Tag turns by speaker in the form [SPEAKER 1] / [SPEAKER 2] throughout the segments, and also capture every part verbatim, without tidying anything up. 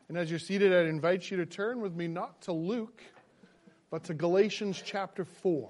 [SPEAKER 1] And as you're seated, I invite you to turn with me not to Luke, but to Galatians chapter four.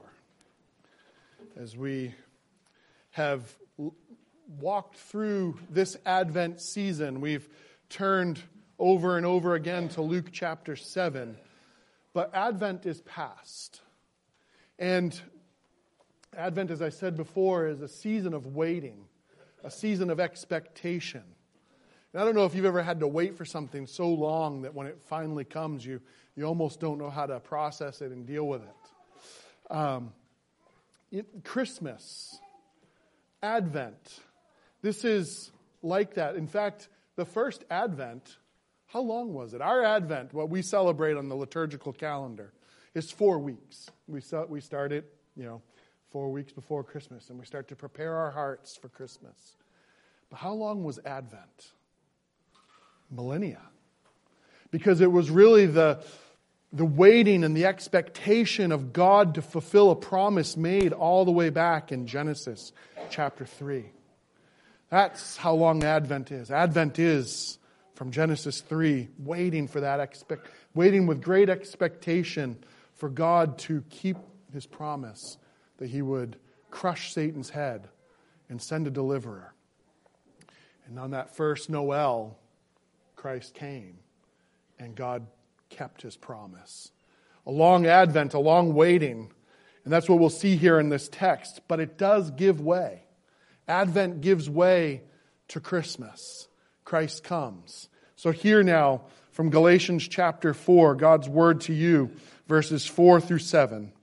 [SPEAKER 1] As we have walked through this Advent season, we've turned over and over again to Luke chapter seven. But Advent is past. And Advent, as I said before, is a season of waiting, a season of expectation. And I don't know if you've ever had to wait for something so long that when it finally comes, you, you almost don't know how to process it and deal with it. Um, it Christmas, Advent, this is like that. In fact, the first Advent, how long was it? Our Advent, what we celebrate on the liturgical calendar, is four weeks. We we start it, you know, four weeks before Christmas, and we start to prepare our hearts for Christmas. But how long was Advent? Millennia. Because it was really the, the waiting and the expectation of God to fulfill a promise made all the way back in Genesis chapter three. That's how long Advent is. Advent is, from Genesis three, waiting for that, expect, waiting with great expectation for God to keep His promise that He would crush Satan's head and send a deliverer. And on that first Noel, Christ came, and God kept His promise. A long Advent, a long waiting, and that's what we'll see here in this text. But it does give way. Advent gives way to Christmas. Christ comes. So here now, from Galatians chapter four, God's word to you, verses four through seven.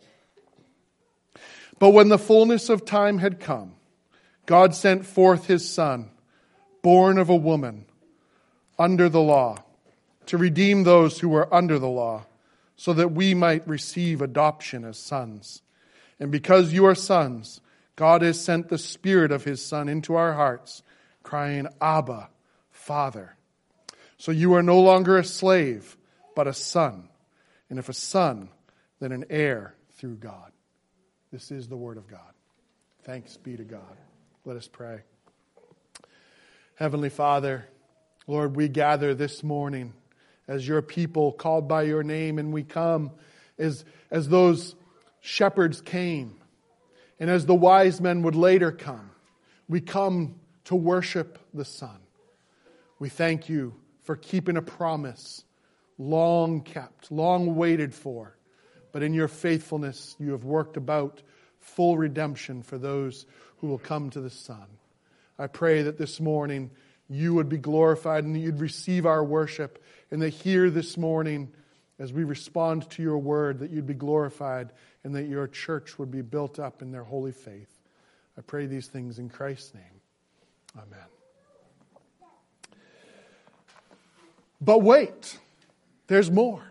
[SPEAKER 1] But when the fullness of time had come, God sent forth His Son, born of a woman, under the law, to redeem those who were under the law, so that we might receive adoption as sons. And because you are sons, God has sent the Spirit of His Son into our hearts, crying, Abba, Father. So you are no longer a slave, but a son. And if a son, then an heir through God. This is the word of God. Thanks be to God. Let us pray. Heavenly Father, Lord, we gather this morning as your people called by your name, and we come as, as those shepherds came, and as the wise men would later come. We come to worship the Son. We thank you for keeping a promise long kept, long waited for, but in your faithfulness you have worked about full redemption for those who will come to the Son. I pray that this morning you would be glorified and that you'd receive our worship, and that here this morning, as we respond to your word, that you'd be glorified and that your church would be built up in their holy faith. I pray these things in Christ's name. Amen. But wait, there's more.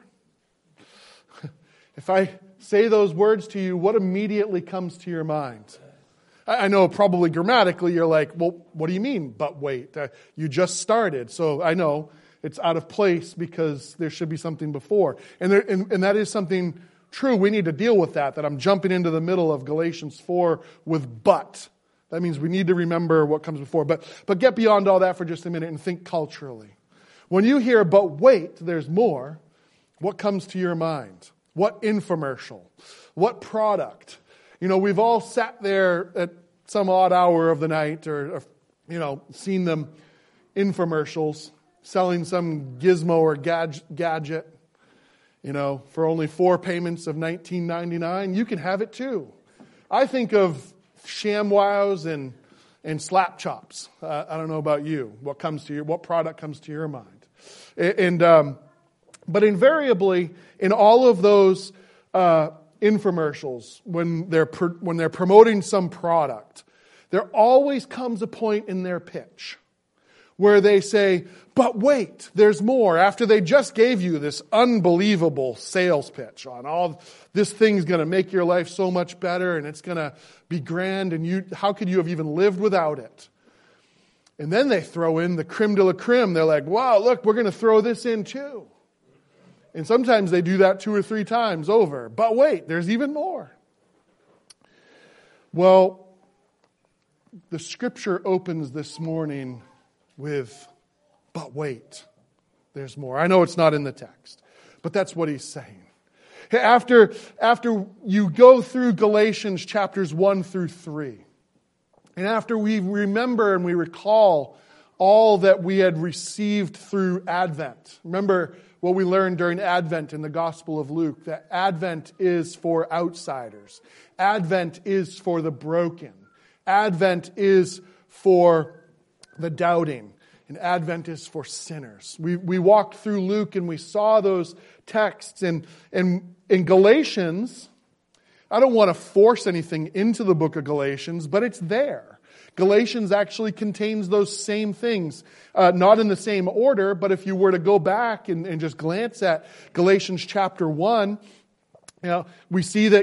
[SPEAKER 1] If I say those words to you, what immediately comes to your mind? I know probably grammatically you're like, well, what do you mean, but wait? Uh, you just started. So I know it's out of place because there should be something before. And, there, and, and that is something true. We need to deal with that, that I'm jumping into the middle of Galatians four with but. That means we need to remember what comes before. But, but get beyond all that for just a minute and think culturally. When you hear, but wait, there's more, what comes to your mind? What infomercial? What product? You know, we've all sat there at some odd hour of the night or, or, you know, seen them infomercials selling some gizmo or gadge, gadget, you know, for only four payments of nineteen ninety-nine. You can have it too. I think of ShamWows and, and Slap Chops. Uh, I don't know about you. What comes to your, what product comes to your mind? And, um, but invariably, in all of those uh infomercials, when they're when they're promoting some product, there always comes a point in their pitch where they say, but wait, there's more. After they just gave you this unbelievable sales pitch on all this thing's going to make your life so much better and it's going to be grand and you how could you have even lived without it? And then they throw in the creme de la creme. They're like, wow, look, we're going to throw this in too. And sometimes they do that two or three times over. But wait, there's even more. Well, the scripture opens this morning with, but wait, there's more. I know it's not in the text, but that's what he's saying. After, after you go through Galatians chapters one through three, and after we remember and we recall all that we had received through Advent. Remember what we learned during Advent in the Gospel of Luke, that Advent is for outsiders. Advent is for the broken. Advent is for the doubting. And Advent is for sinners. We we walked through Luke and we saw those texts. And, and in Galatians, I don't want to force anything into the book of Galatians, but it's there. Galatians actually contains those same things. Uh, not in the same order, but if you were to go back and, and just glance at Galatians chapter one, you know, we see that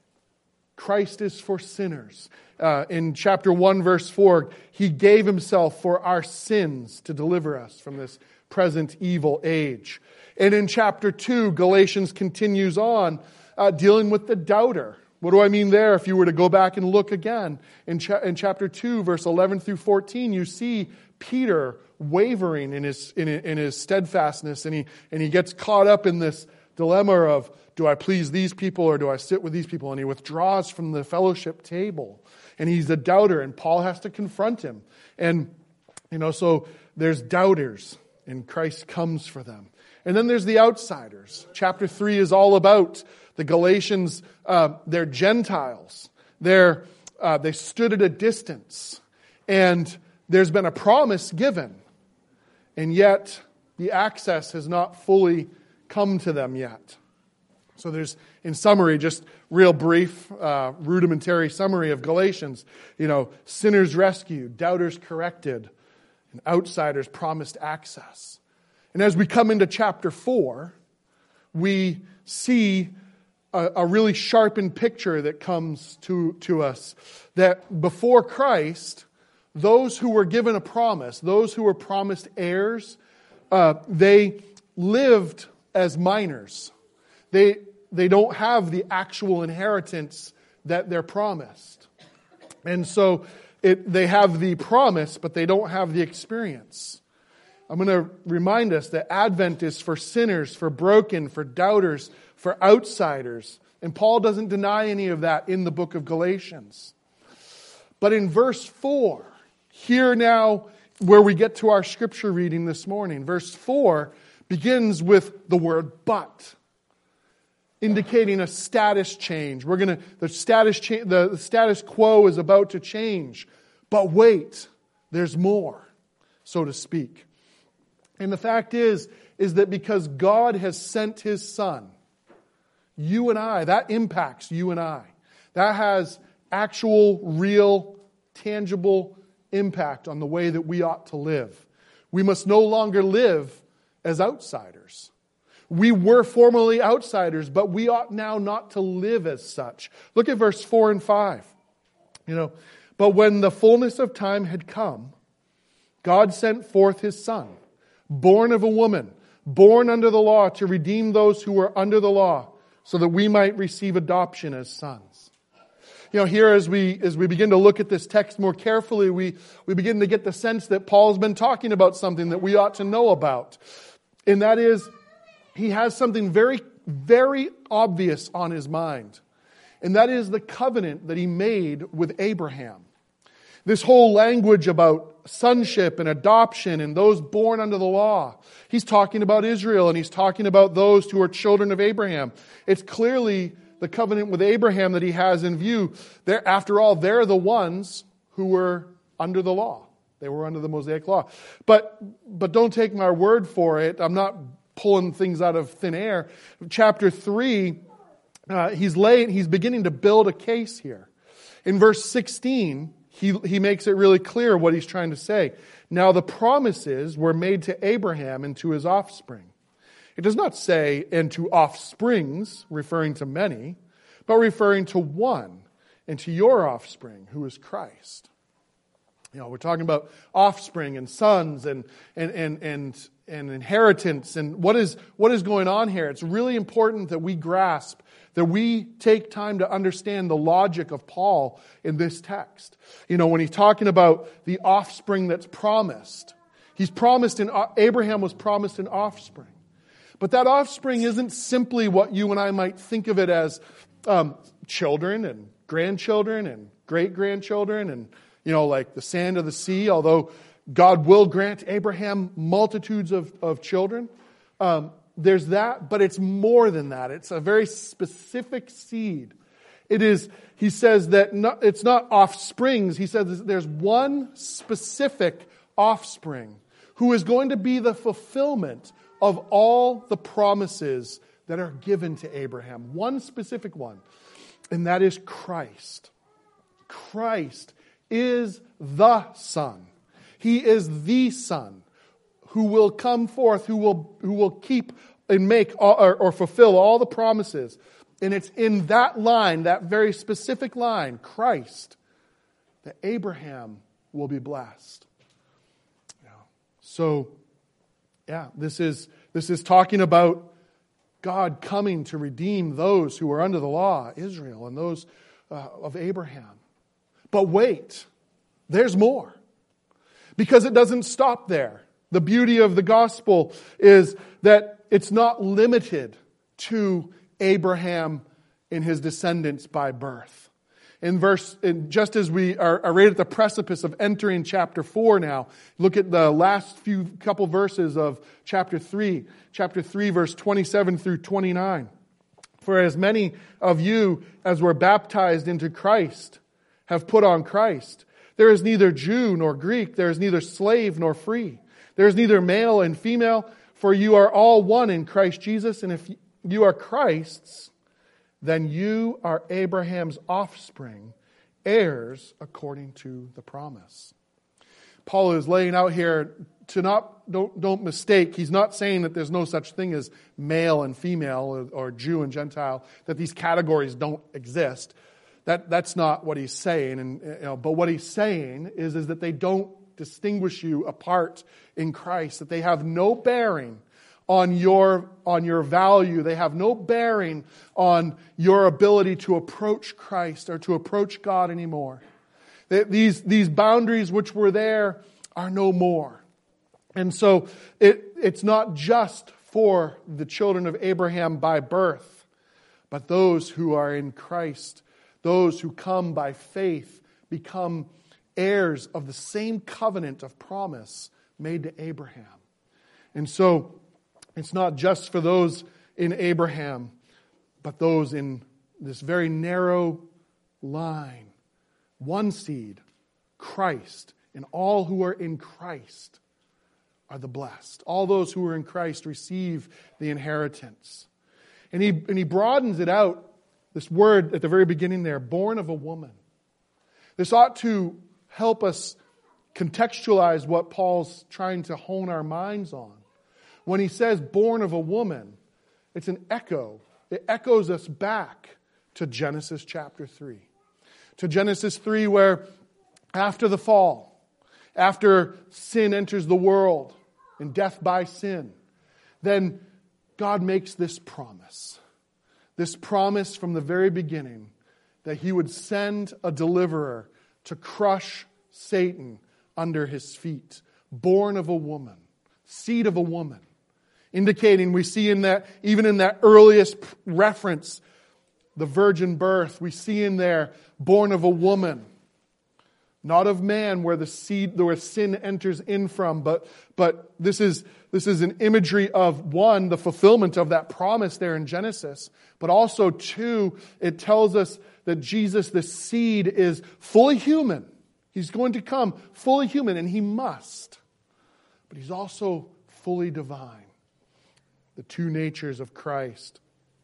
[SPEAKER 1] Christ is for sinners. Uh, in chapter one, verse four, He gave Himself for our sins to deliver us from this present evil age. And in chapter two, Galatians continues on uh, dealing with the doubter. What do I mean there? If you were to go back and look again, in, cha- in chapter two, verse eleven through fourteen, you see Peter wavering in his in, in his steadfastness, and he and he gets caught up in this dilemma of, do I please these people or do I sit with these people? And he withdraws from the fellowship table. And he's a doubter, and Paul has to confront him. And, you know, so there's doubters, and Christ comes for them. And then there's the outsiders. Chapter three is all about the Galatians. Uh, they're Gentiles. They're, uh, they stood at a distance. And there's been a promise given. And yet, the access has not fully come to them yet. So there's, in summary, just real brief, uh, rudimentary summary of Galatians. You know, sinners rescued, doubters corrected, and outsiders promised access. And as we come into chapter four, we see a, a really sharpened picture that comes to, to us. That before Christ, those who were given a promise, those who were promised heirs, uh, they lived as minors. They They don't have the actual inheritance that they're promised. And so it, they have the promise, but they don't have the experience. I'm going to remind us that Advent is for sinners, for broken, for doubters, for outsiders. And Paul doesn't deny any of that in the book of Galatians. But in verse four, here now where we get to our scripture reading this morning, verse four begins with the word but, indicating a status change. We're going to the status cha- the, the status quo is about to change. But wait, there's more, so to speak. And the fact is is that because God has sent His Son, you and I, that impacts you and I. That has actual, real, tangible impact on the way that we ought to live. We must no longer live as outsiders. We were formerly outsiders, but we ought now not to live as such. Look at verse four and five. You know, but when the fullness of time had come, God sent forth His Son, born of a woman, born under the law, to redeem those who were under the law, so that we might receive adoption as sons. You know, here as we as we begin to look at this text more carefully, we, we begin to get the sense that Paul's been talking about something that we ought to know about. And that is, he has something very, very obvious on his mind. And that is the covenant that he made with Abraham. This whole language about sonship and adoption and those born under the law. He's talking about Israel and he's talking about those who are children of Abraham. It's clearly the covenant with Abraham that he has in view. They're, after all, they're the ones who were under the law. They were under the Mosaic law. But, but don't take my word for it. I'm not pulling things out of thin air. Chapter three, uh, he's laying, he's beginning to build a case here. In verse sixteen, he, he makes it really clear what he's trying to say. Now the promises were made to Abraham and to his offspring. It does not say, and to offsprings, referring to many, but referring to one, and to your offspring, who is Christ. You know, we're talking about offspring and sons and and and and, and inheritance and what is what is going on here. It's really important that we grasp, that we take time to understand the logic of Paul in this text. You know, when he's talking about the offspring that's promised, He's promised, in, Abraham was promised an offspring. But that offspring isn't simply what you and I might think of it as um, children and grandchildren and great-grandchildren and, you know, like the sand of the sea, although God will grant Abraham multitudes of, of children. Um, there's that, but it's more than that. It's a very specific seed. It is, he says that not, it's not offsprings. He says there's one specific offspring who is going to be the fulfillment of all the promises that are given to Abraham. One specific one, and that is Christ. Christ is the Son. He is the Son who will come forth, who will, who will keep and make all, or, or fulfill all the promises. And it's in that line, that very specific line, Christ, that Abraham will be blessed. Yeah. So, yeah, this is this is talking about God coming to redeem those who are under the law, Israel, and those uh, of Abraham. But wait, there's more. Because it doesn't stop there. The beauty of the gospel is that it's not limited to Abraham and his descendants by birth. In verse, in, just as we are, are right at the precipice of entering chapter four now, look at the last few couple verses of chapter three. Chapter three, verse twenty-seven through twenty-nine. For as many of you as were baptized into Christ have put on Christ. There is neither Jew nor Greek. There is neither slave nor free. There is neither male and female, for you are all one in Christ Jesus. And if you are Christ's, then you are Abraham's offspring, heirs according to the promise. Paul is laying out here to not, don't, don't mistake, he's not saying that there's no such thing as male and female or, or Jew and Gentile, that these categories don't exist. That, that's not what he's saying. And, you know, but what he's saying is, is that they don't distinguish you apart in Christ, that they have no bearing on your, on your value. They have no bearing on your ability to approach Christ or to approach God anymore. These, these boundaries which were there are no more. And so it, it's not just for the children of Abraham by birth, but those who are in Christ, those who come by faith, become heirs of the same covenant of promise made to Abraham. And so it's not just for those in Abraham, but those in this very narrow line. One seed, Christ, and all who are in Christ are the blessed. All those who are in Christ receive the inheritance. And he, and he broadens it out, this word at the very beginning there, born of a woman. This ought to help us contextualize what Paul's trying to hone our minds on. When he says born of a woman, it's an echo. It echoes us back to Genesis chapter three. To Genesis three, where after the fall, after sin enters the world and death by sin, then God makes this promise. This promise from the very beginning that he would send a deliverer to crush Satan under his feet, born of a woman, seed of a woman. Indicating, we see in that, even in that earliest reference, the virgin birth, we see in there, born of a woman. Not of man, where the seed, where sin enters in from, but, but this is, this is an imagery of, one, the fulfillment of that promise there in Genesis, but also, two, it tells us that Jesus, the seed, is fully human. He's going to come fully human, and he must. But he's also fully divine. The two natures of Christ.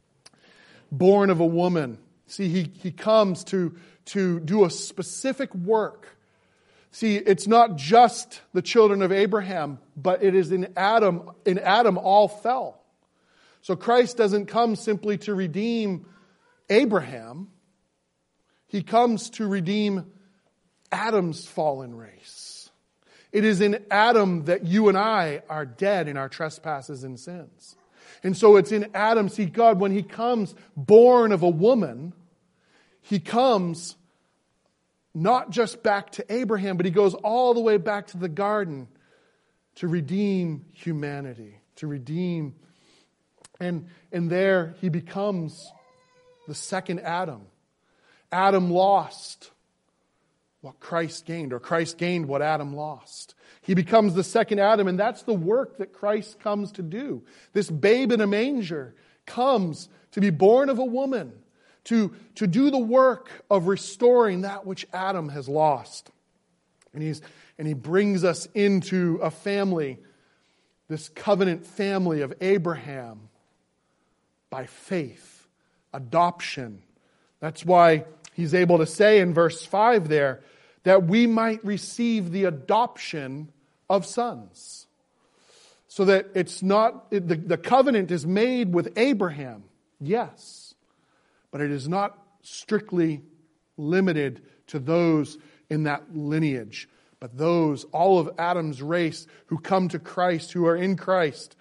[SPEAKER 1] Born of a woman. See, he, he comes to, to do a specific work. See, it's not just the children of Abraham, but it is in Adam. In Adam all fell. So Christ doesn't come simply to redeem Abraham. He comes to redeem Adam's fallen race. It is in Adam that you and I are dead in our trespasses and sins. And so it's in Adam. See, God, when he comes born of a woman, he comes not just back to Abraham, but he goes all the way back to the garden to redeem humanity, to redeem. And, and there he becomes the second Adam. Adam lost what Christ gained, or Christ gained what Adam lost. He becomes the second Adam, and that's the work that Christ comes to do. This babe in a manger comes to be born of a woman, to, to do the work of restoring that which Adam has lost. And he's and he brings us into a family, this covenant family of Abraham, by faith, adoption. That's why he's able to say in verse five there, that we might receive the adoption of sons. So that it's not, the, the covenant is made with Abraham, yes, but it is not strictly limited to those in that lineage, but those, all of Adam's race who come to Christ, who are in Christ.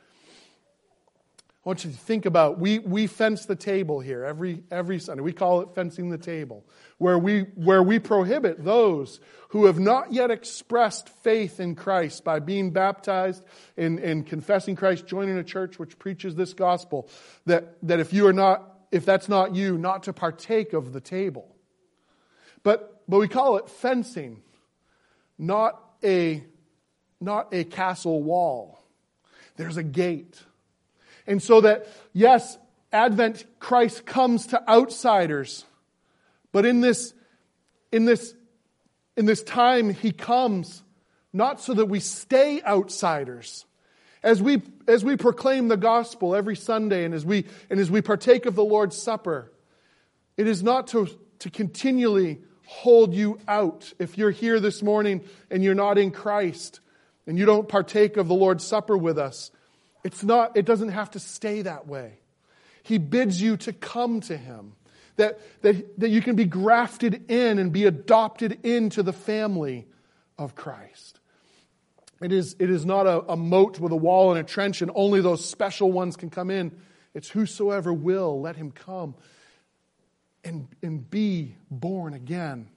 [SPEAKER 1] I want you to think about, we, we fence the table here every, every Sunday. We call it fencing the table, where we, where we prohibit those who have not yet expressed faith in Christ by being baptized and, and confessing Christ, joining a church which preaches this gospel, that, that if you are not, if that's not you, not to partake of the table. But, but we call it fencing, not a, not a castle wall. There's a gate. And so that, yes, Advent, Christ comes to outsiders. But in this, in this, in this time, He comes not so that we stay outsiders. As we, as we proclaim the gospel every Sunday and as we, and as we partake of the Lord's Supper, it is not to, to continually hold you out. If you're here this morning and you're not in Christ and you don't partake of the Lord's Supper with us, It's not, it doesn't have to stay that way. He bids you to come to Him. That, that, that you can be grafted in and be adopted into the family of Christ. It is, it is not a, a moat with a wall and a trench and only those special ones can come in. It's whosoever will, let him come and, and be born again.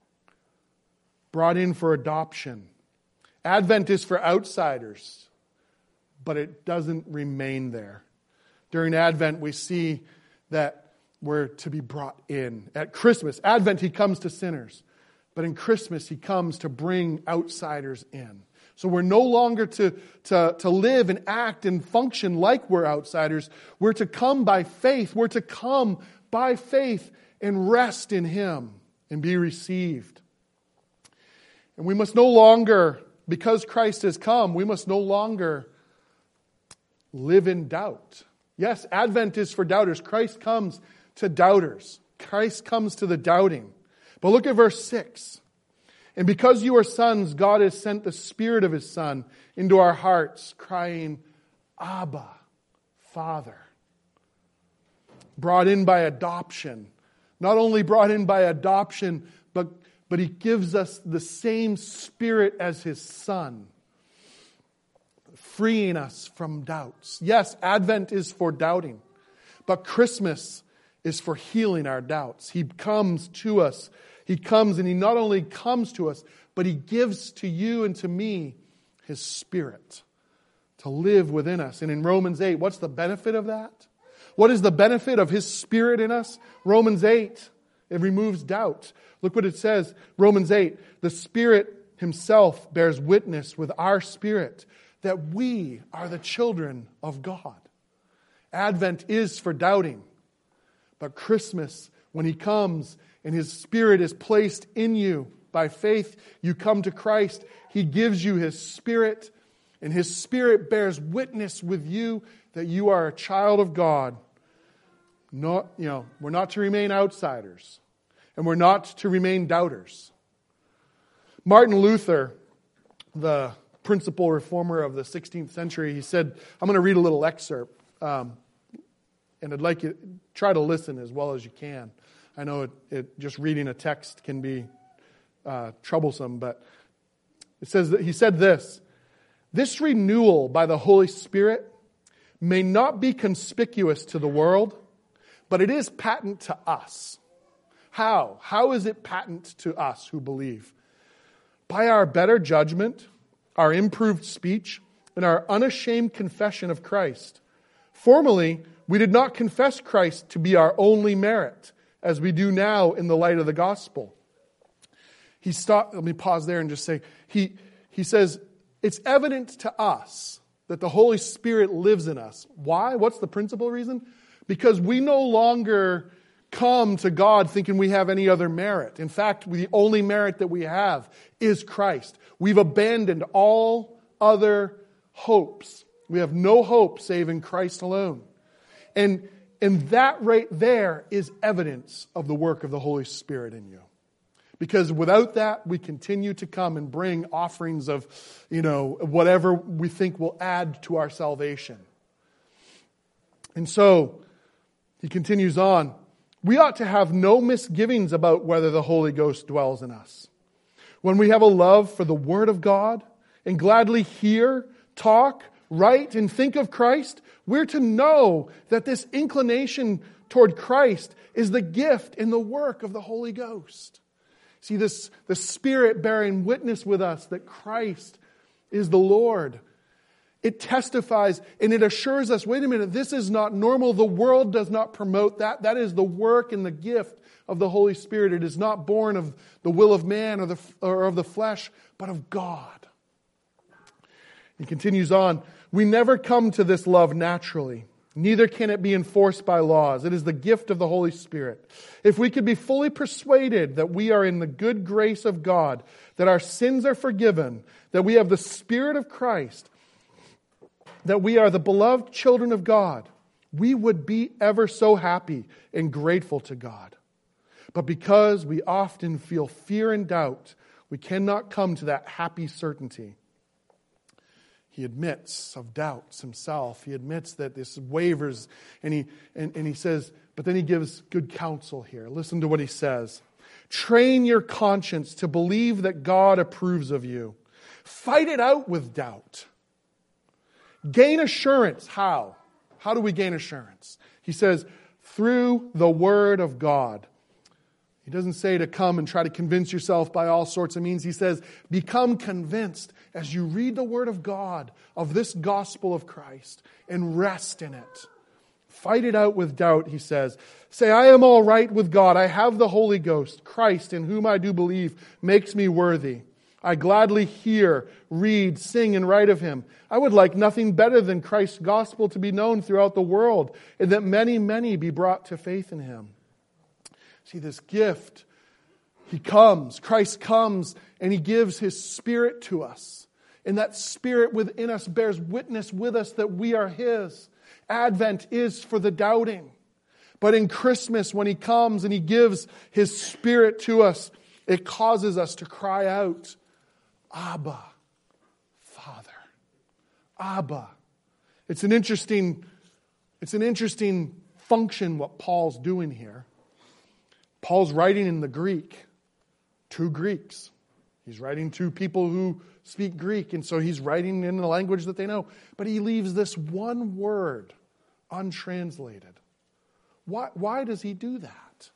[SPEAKER 1] Brought in for adoption. Advent is for outsiders, but it doesn't remain there. During Advent, we see that we're to be brought in. At Christmas, Advent, He comes to sinners. But in Christmas, He comes to bring outsiders in. So we're no longer to, to, to live and act and function like we're outsiders. We're to come by faith. We're to come by faith and rest in Him and be received. And we must no longer, because Christ has come, we must no longer live in doubt. Yes, Advent is for doubters. Christ comes to doubters. Christ comes to the doubting. But look at verse six. And because you are sons, God has sent the Spirit of His Son into our hearts, crying, Abba, Father. Brought in by adoption. Not only brought in by adoption, but, but He gives us the same Spirit as His Son, freeing us from doubts. Yes, Advent is for doubting, but Christmas is for healing our doubts. He comes to us. He comes and He not only comes to us, but He gives to you and to me His Spirit to live within us. And in Romans eight, what's the benefit of that? What is the benefit of His Spirit in us? Romans eight, it removes doubt. Look what it says, Romans eight, the Spirit Himself bears witness with our spirit that we are the children of God. Advent is for doubting. But Christmas, when He comes and His Spirit is placed in you by faith, you come to Christ. He gives you His Spirit, and His Spirit bears witness with you that you are a child of God. Not, you know, we're not to remain outsiders, and we're not to remain doubters. Martin Luther, the principal reformer of the sixteenth century, he said, I'm going to read a little excerpt, um, and I'd like you to try to listen as well as you can. I know it, it just reading a text can be uh, troublesome, but it says that he said this, this renewal by the Holy Spirit may not be conspicuous to the world, but it is patent to us. How? How is it patent to us who believe? By our better judgment, our improved speech, in our unashamed confession of Christ. Formerly, we did not confess Christ to be our only merit, as we do now in the light of the gospel. He stopped, let me pause there and just say, he, he says, it's evident to us that the Holy Spirit lives in us. Why? What's the principal reason? Because we no longer come to God thinking we have any other merit. In fact, the only merit that we have is Christ. We've abandoned all other hopes. We have no hope save in Christ alone. And, and that right there is evidence of the work of the Holy Spirit in you. Because without that, we continue to come and bring offerings of, you know, whatever we think will add to our salvation. And so, he continues on, we ought to have no misgivings about whether the Holy Ghost dwells in us. When we have a love for the Word of God and gladly hear, talk, write, and think of Christ, we're to know that this inclination toward Christ is the gift and the work of the Holy Ghost. See, this, the Spirit bearing witness with us that Christ is the Lord. It testifies and it assures us, wait a minute, this is not normal. The world does not promote that. That is the work and the gift of the Holy Spirit. It is not born of the will of man or, the, or of the flesh, but of God. He continues on, we never come to this love naturally. Neither can it be enforced by laws. It is the gift of the Holy Spirit. If we could be fully persuaded that we are in the good grace of God, that our sins are forgiven, that we have the Spirit of Christ, that we are the beloved children of God, we would be ever so happy and grateful to God. But because we often feel fear and doubt, we cannot come to that happy certainty. He admits of doubts himself. He admits that this wavers, and he and, and he says, but then he gives good counsel here. Listen to what he says. Train your conscience to believe that God approves of you. Fight it out with doubt. Gain assurance. How? How do we gain assurance? He says, through the Word of God. He doesn't say to come and try to convince yourself by all sorts of means. He says, become convinced as you read the Word of God of this gospel of Christ and rest in it. Fight it out with doubt, he says. Say, I am all right with God. I have the Holy Ghost. Christ, in whom I do believe, makes me worthy. I gladly hear, read, sing, and write of Him. I would like nothing better than Christ's gospel to be known throughout the world, and that many, many be brought to faith in Him. See, this gift, He comes, Christ comes, and He gives His Spirit to us. And that Spirit within us bears witness with us that we are His. Advent is for the doubting. But in Christmas, when He comes and He gives His Spirit to us, it causes us to cry out, Abba, Father. Abba. It's an interesting, it's an interesting function what Paul's doing here. Paul's writing in the Greek, to Greeks. He's writing to people who speak Greek, and so he's writing in the language that they know. But he leaves this one word untranslated. Why, why does he do that?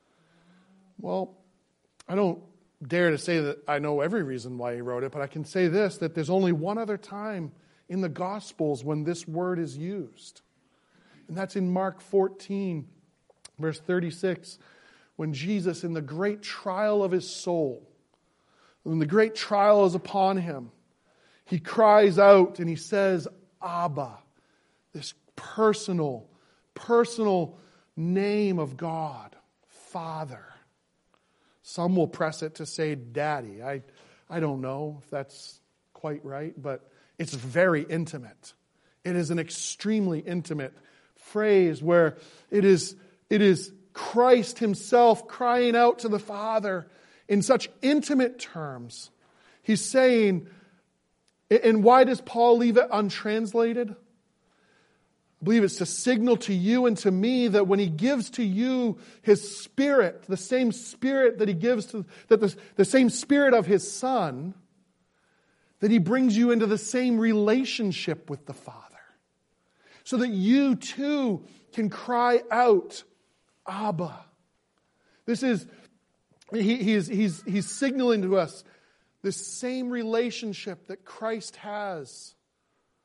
[SPEAKER 1] Well, I don't dare to say that I know every reason why he wrote it, but I can say this, that there's only one other time in the Gospels when this word is used. And that's in Mark fourteen, verse thirty-six. When Jesus, in the great trial of His soul, when the great trial is upon Him, He cries out and He says, Abba, this personal, personal name of God, Father. Some will press it to say Daddy. I, I don't know if that's quite right, but it's very intimate. It is an extremely intimate phrase where it is, it is Christ Himself crying out to the Father in such intimate terms. He's saying, and why does Paul leave it untranslated? I believe it's to signal to you and to me that when He gives to you His Spirit, the same Spirit that He gives to, that the, the same Spirit of His Son, that He brings you into the same relationship with the Father. So that you too can cry out, Abba. This is, he, he's, he's, he's signaling to us this same relationship that Christ has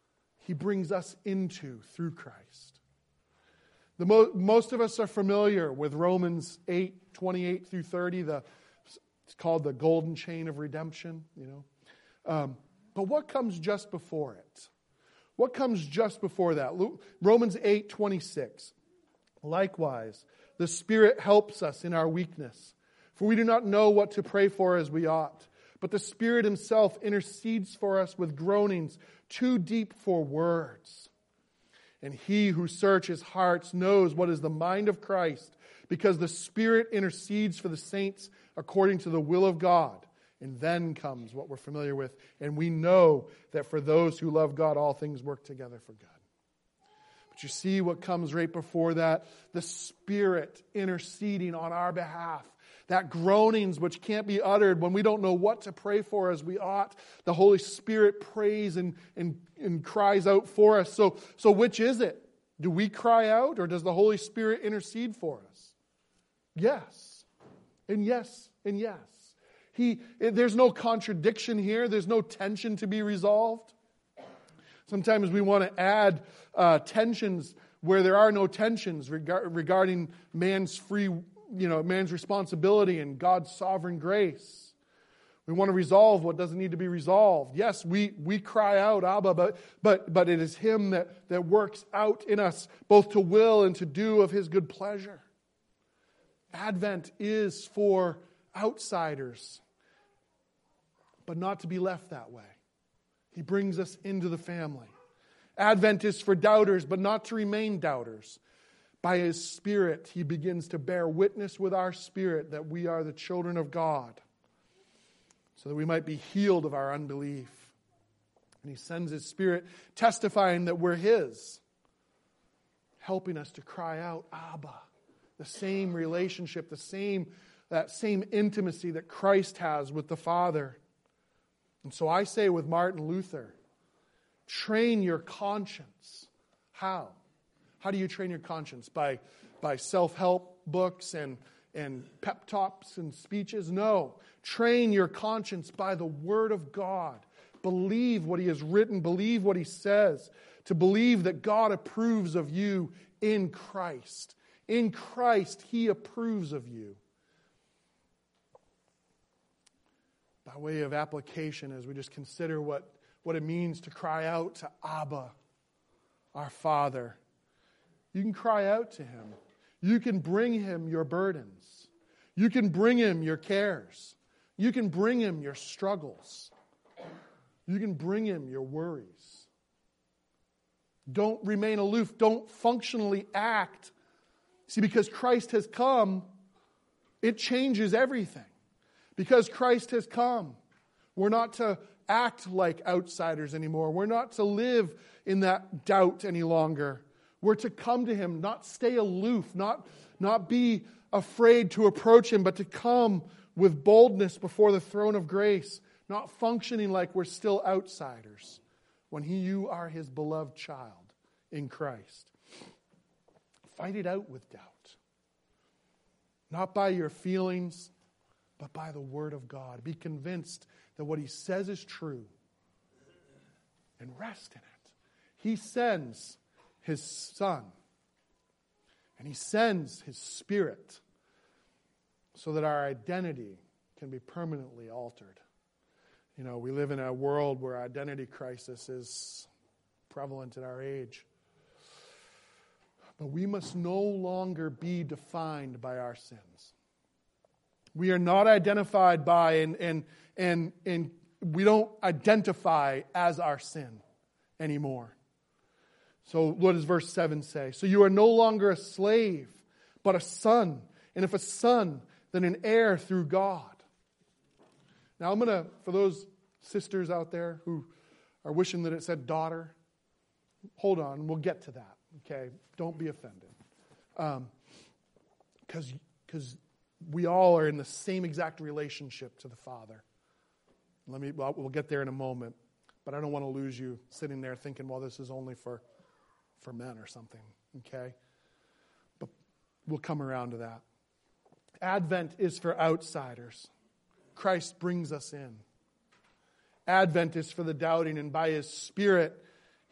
[SPEAKER 1] He brings us into through Christ. The mo- most of us are familiar with Romans eight, twenty-eight through thirty. The, it's called the golden chain of redemption, you know. Um, but what comes just before it? What comes just before that? Romans eight, twenty-six. Likewise, the Spirit helps us in our weakness, for we do not know what to pray for as we ought. But the Spirit Himself intercedes for us with groanings too deep for words. And He who searches hearts knows what is the mind of Christ, because the Spirit intercedes for the saints according to the will of God. And then comes what we're familiar with. And we know that for those who love God, all things work together for good. But you see what comes right before that? The Spirit interceding on our behalf. That groanings which can't be uttered when we don't know what to pray for as we ought. The Holy Spirit prays and, and, and cries out for us. So, so which is it? Do we cry out, or does the Holy Spirit intercede for us? Yes. And yes, and yes. He, there's no contradiction here. There's no tension to be resolved. Sometimes we want to add uh, tensions where there are no tensions reg- regarding man's free, you know, man's responsibility and God's sovereign grace. We want to resolve what doesn't need to be resolved. Yes, we, we cry out, Abba, but, but, but it is Him that, that works out in us both to will and to do of His good pleasure. Advent is for outsiders, but not to be left that way. He brings us into the family. Advent is for doubters, but not to remain doubters. By His Spirit, He begins to bear witness with our spirit that we are the children of God, so that we might be healed of our unbelief. And He sends His Spirit testifying that we're His, helping us to cry out, Abba. The same relationship, the same, that same intimacy that Christ has with the Father. And so I say with Martin Luther, train your conscience. How? How do you train your conscience? By, by self-help books and, and pep talks and speeches? No. Train your conscience by the Word of God. Believe what He has written. Believe what He says. To believe that God approves of you in Christ. In Christ, He approves of you. By way of application, as we just consider what, what it means to cry out to Abba, our Father. You can cry out to Him. You can bring Him your burdens. You can bring Him your cares. You can bring Him your struggles. You can bring Him your worries. Don't remain aloof. Don't functionally act. See, because Christ has come, it changes everything. Because Christ has come, we're not to act like outsiders anymore. We're not to live in that doubt any longer. We're to come to Him, not stay aloof, not, not be afraid to approach Him, but to come with boldness before the throne of grace, not functioning like we're still outsiders when he, you are His beloved child in Christ. Fight it out with doubt. Not by your feelings, but by the Word of God. Be convinced that what He says is true and rest in it. He sends His Son and He sends His Spirit so that our identity can be permanently altered. You know, we live in a world where identity crisis is prevalent in our age. But we must no longer be defined by our sins. We are not identified by and and and and we don't identify as our sin anymore. So what does verse seven say? So you are no longer a slave, but a son. And if a son, then an heir through God. Now I'm going to, for those sisters out there who are wishing that it said daughter, hold on, we'll get to that. Okay, don't be offended. Um, because because we all are in the same exact relationship to the Father. Let me, well, we'll get there in a moment. But I don't want to lose you sitting there thinking, well, this is only for, for men or something. Okay? But we'll come around to that. Advent is for outsiders. Christ brings us in. Advent is for the doubting, and by His Spirit,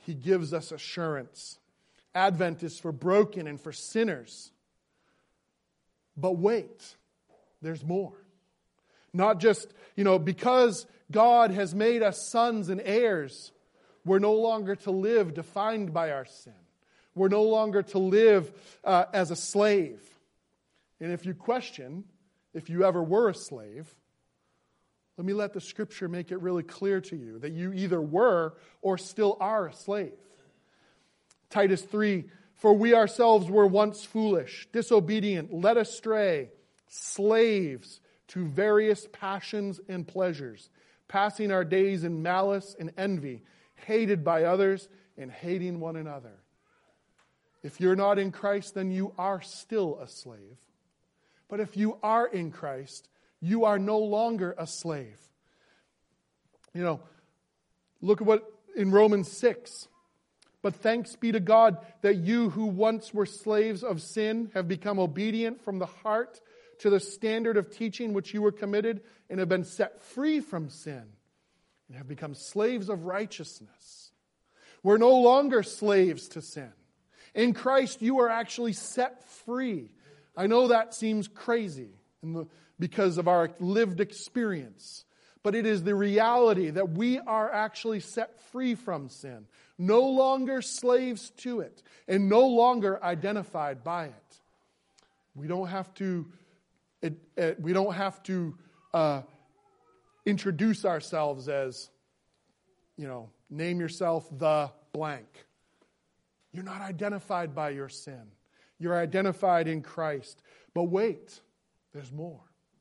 [SPEAKER 1] He gives us assurance. Advent is for broken and for sinners. But wait, there's more. Not just, you know, because God has made us sons and heirs, we're no longer to live defined by our sin. We're no longer to live uh, as a slave. And if you question if you ever were a slave, let me let the Scripture make it really clear to you that you either were or still are a slave. Titus three, for we ourselves were once foolish, disobedient, led astray, slaves to various passions and pleasures, passing our days in malice and envy, hated by others and hating one another. If you're not in Christ, then you are still a slave. But if you are in Christ, you are no longer a slave. You know, look at what in Romans six. But thanks be to God that you who once were slaves of sin have become obedient from the heart to the standard of teaching which you were committed and have been set free from sin and have become slaves of righteousness. We're no longer slaves to sin. In Christ, you are actually set free. I know that seems crazy in the, because of our lived experience, but it is the reality that we are actually set free from sin, no longer slaves to it, and no longer identified by it. We don't have to. It, it, we don't have to uh, introduce ourselves as, you know, name yourself the blank. You're not identified by your sin. You're identified in Christ. But wait, there's more.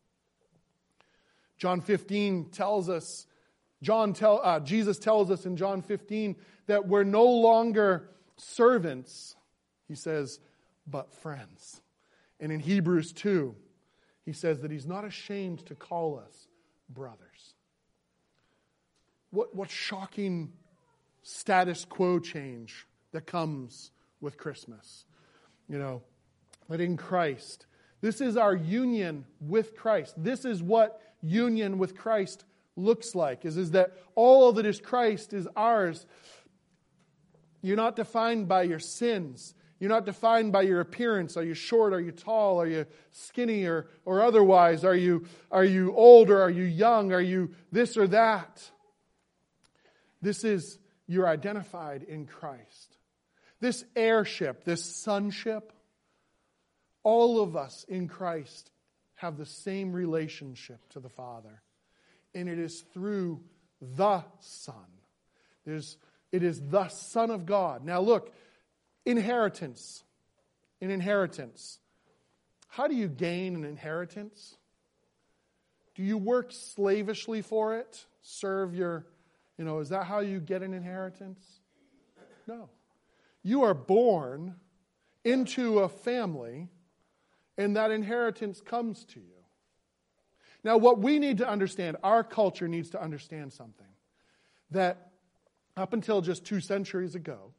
[SPEAKER 1] John fifteen tells us, John tell, uh, Jesus tells us in John fifteen that we're no longer servants, he says, but friends. And in Hebrews two, he says that he's not ashamed to call us brothers. What, what shocking status quo change that comes with Christmas. You know, that in Christ, this is our union with Christ. This is what union with Christ looks like, is, is that all that is Christ is ours. You're not defined by your sins. You're not defined by your appearance. Are you short? Are you tall? Are you skinny or, or otherwise? Are you, are you old or are you young? Are you this or that? This is, you're identified in Christ. This heirship, this sonship, all of us in Christ have the same relationship to the Father. And it is through the Son. There's, it is the Son of God. Now look, inheritance. An inheritance. How do you gain an inheritance? Do you work slavishly for it? Serve your, you know, is that how you get an inheritance? No. You are born into a family, and that inheritance comes to you. Now, what we need to understand, our culture needs to understand something. That up until just two centuries ago,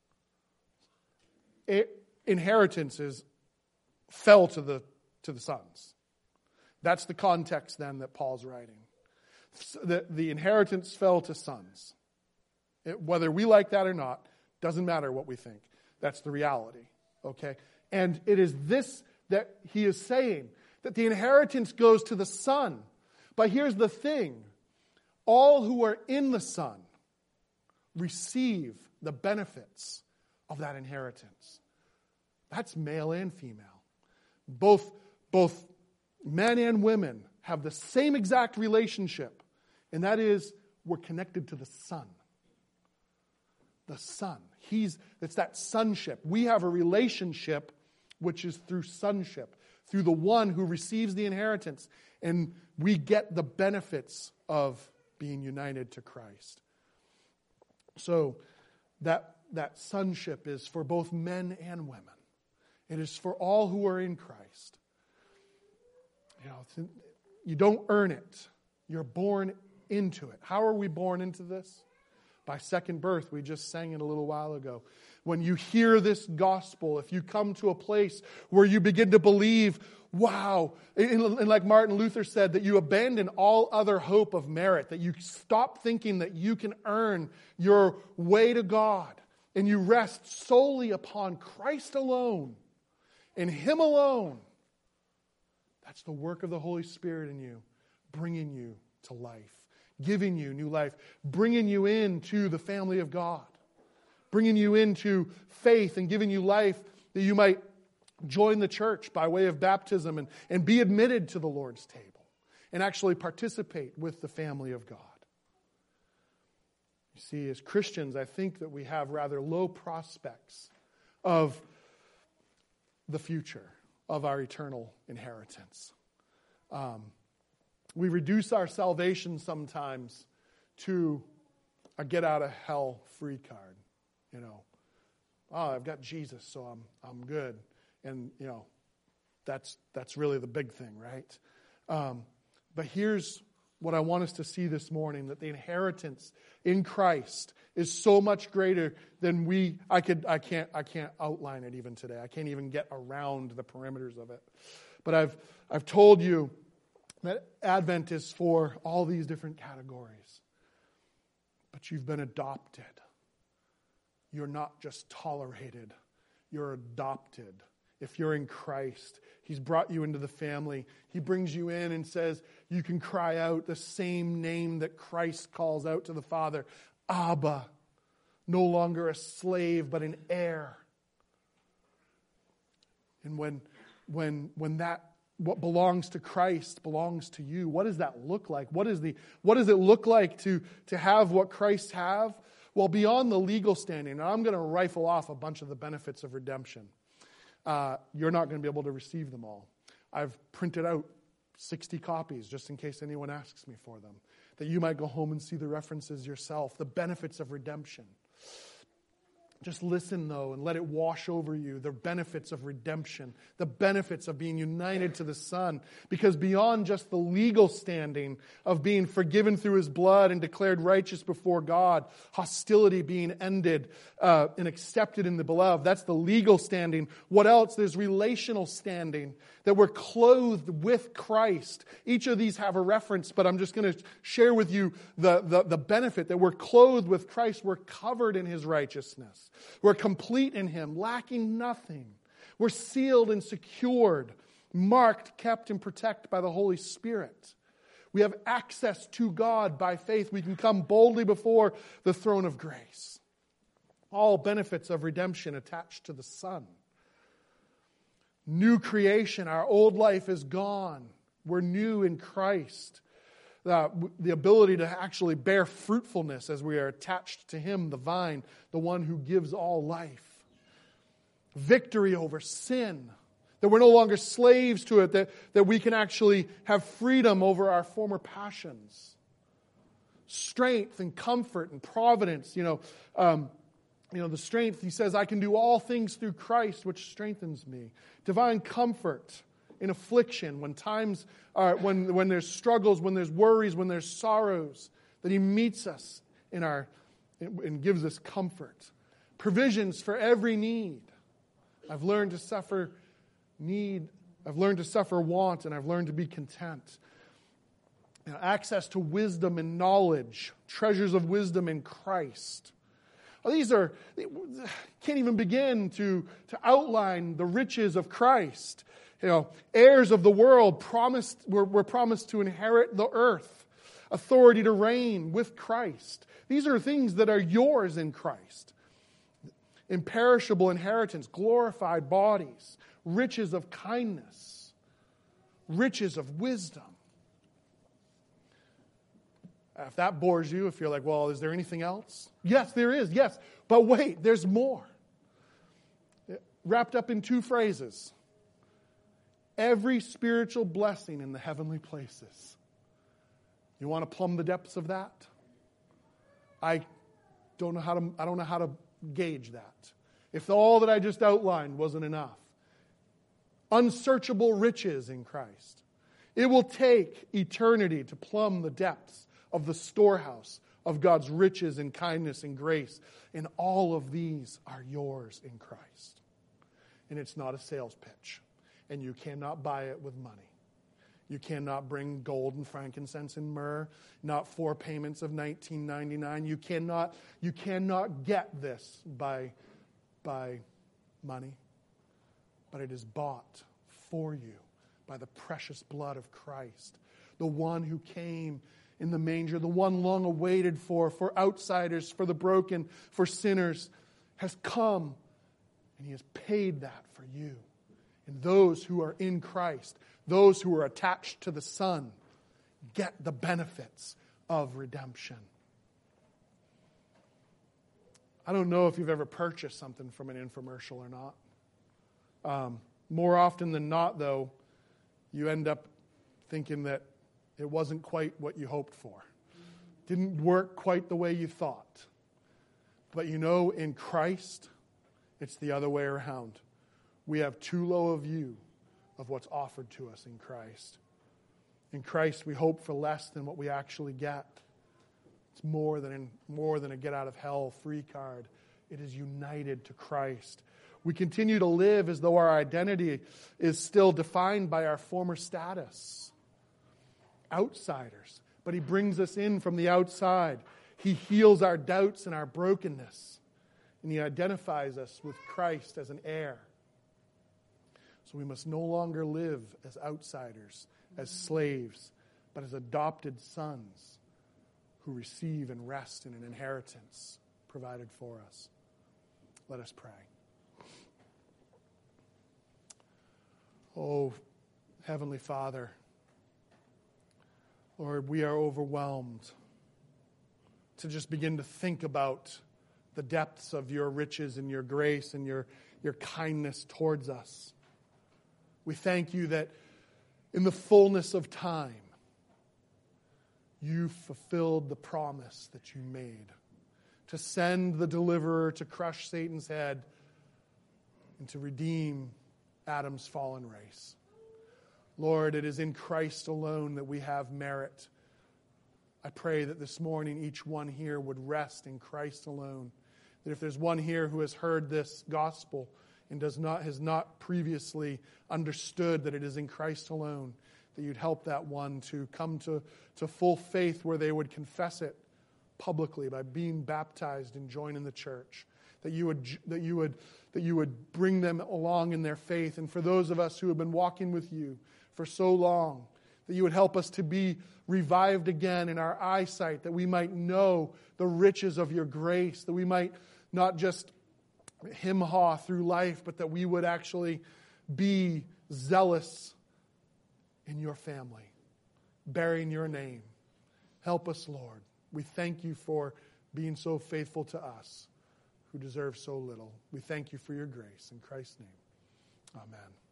[SPEAKER 1] it, inheritances fell to the, to the sons. That's the context then that Paul's writing. The, the inheritance fell to sons. It, whether we like that or not, doesn't matter what we think. That's the reality. Okay? And it is this that he is saying, that the inheritance goes to the Son. But here's the thing. All who are in the Son receive the benefits of that inheritance. That's male and female. Both, both men and women have the same exact relationship. And that is, we're connected to the Son. The Son. He's, it's that sonship. We have a relationship which is through sonship, through the one who receives the inheritance. And we get the benefits of being united to Christ. So that, that sonship is for both men and women. It is for all who are in Christ. You know, you don't earn it. You're born into it. How are we born into this? By second birth. We just sang it a little while ago. when you hear this gospel, if you come to a place where you begin to believe, wow, and, and like Martin Luther said, that you abandon all other hope of merit, that you stop thinking that you can earn your way to God, and you rest solely upon Christ alone, and Him alone. That's the work of the Holy Spirit in you, bringing you to life, giving you new life, bringing you into the family of God, bringing you into faith and giving you life that you might join the church by way of baptism and, and be admitted to the Lord's table and actually participate with the family of God. You see, as Christians, I think that we have rather low prospects of the future, of our eternal inheritance. Um, we reduce our salvation sometimes to a get-out-of-hell-free card. You know, oh, I've got Jesus, so I'm I'm good. And, you know, that's that's really the big thing, right? Um, but here's what I want us to see this morning, that the inheritance in Christ is so much greater than we, I could, I can't, I can't outline it even today. I can't even get around the perimeters of it. But I've, I've told you that Advent is for all these different categories. But you've been adopted. You're not just tolerated. You're adopted. If you're in Christ, He's brought you into the family. He brings you in and says, you can cry out the same name that Christ calls out to the Father. Abba. No longer a slave, but an heir. And when, when, when that, what belongs to Christ belongs to you, what does that look like? What is the, what does it look like to, to have what Christ have? Well, beyond the legal standing, and I'm going to rifle off a bunch of the benefits of redemption. Uh, you're not going to be able to receive them all. I've printed out sixty copies just in case anyone asks me for them, that you might go home and see the references yourself, the benefits of redemption. Just listen, though, and let it wash over you, the benefits of redemption, the benefits of being united to the Son. Because beyond just the legal standing of being forgiven through His blood and declared righteous before God, hostility being ended uh, and accepted in the Beloved, that's the legal standing. What else? There's relational standing, that we're clothed with Christ. Each of these have a reference, but I'm just going to share with you the, the, the benefit that we're clothed with Christ. We're covered in His righteousness. We're complete in Him, lacking nothing. We're sealed and secured, marked, kept, and protected by the Holy Spirit. We have access to God by faith. We can come boldly before the throne of grace. All benefits of redemption attached to the Son. New creation. Our old life is gone. We're new in Christ. Uh, the ability to actually bear fruitfulness as we are attached to Him, the vine, the one who gives all life. Victory over sin. That we're no longer slaves to it, that, that we can actually have freedom over our former passions. Strength and comfort and providence. You know, um, you know, the strength, He says, I can do all things through Christ, which strengthens me. Divine comfort in affliction, when times are, when, when there's struggles, when there's worries, when there's sorrows, that He meets us in our, and gives us comfort. Provisions for every need. I've learned to suffer need, I've learned to suffer want, and I've learned to be content. You know, access to wisdom and knowledge, treasures of wisdom in Christ. Well, these are, can't even begin to, to outline the riches of Christ. You know, heirs of the world, promised, we're, we're promised to inherit the earth, authority to reign with Christ. These are things that are yours in Christ. Imperishable inheritance, glorified bodies, riches of kindness, riches of wisdom. If that bores you, if you're like, well, is there anything else? Yes, there is, yes. But wait, there's more. Wrapped up in two phrases. Every spiritual blessing in the heavenly places. You want to plumb the depths of that? I don't know how to, I don't know how to gauge that. If all that I just outlined wasn't enough. Unsearchable riches in Christ. It will take eternity to plumb the depths of the storehouse of God's riches and kindness and grace. And all of these are yours in Christ. And it's not a sales pitch. And you cannot buy it with money. You cannot bring gold and frankincense and myrrh, not four payments of nineteen ninety-nine. You cannot, you cannot get this by, by money. But it is bought for you by the precious blood of Christ, the one who came in the manger, the one long awaited for, for outsiders, for the broken, for sinners, has come, and he has paid that for you. And those who are in Christ, those who are attached to the Son, get the benefits of redemption. I don't know if you've ever purchased something from an infomercial or not. Um, more often than not, though, you end up thinking that it wasn't quite what you hoped for. Didn't work quite the way you thought. But you know, in Christ, it's the other way around. We have too low a view of what's offered to us in Christ. In Christ, we hope for less than what we actually get. It's more than, in, more than a get-out-of-hell free card. It is united to Christ. We continue to live as though our identity is still defined by our former status. Outsiders. But he brings us in from the outside. He heals our doubts and our brokenness. And he identifies us with Christ as an heir. So we must no longer live as outsiders, as slaves, but as adopted sons who receive and rest in an inheritance provided for us. Let us pray. Oh, Heavenly Father, Lord, we are overwhelmed to just begin to think about the depths of your riches and your grace and your, your kindness towards us. We thank you that in the fullness of time, you fulfilled the promise that you made to send the deliverer to crush Satan's head and to redeem Adam's fallen race. Lord, it is in Christ alone that we have merit. I pray that this morning each one here would rest in Christ alone. That if there's one here who has heard this gospel and does not has not previously understood that it is in Christ alone, that you'd help that one to come to, to full faith where they would confess it publicly by being baptized and joining the church. That you would that you would that you would bring them along in their faith. And for those of us who have been walking with you for so long, that you would help us to be revived again in our eyesight, that we might know the riches of your grace, that we might not just hem-haw through life, but that we would actually be zealous in your family, bearing your name. Help us, Lord. We thank you for being so faithful to us, who deserve so little. We thank you for your grace. In Christ's name, amen.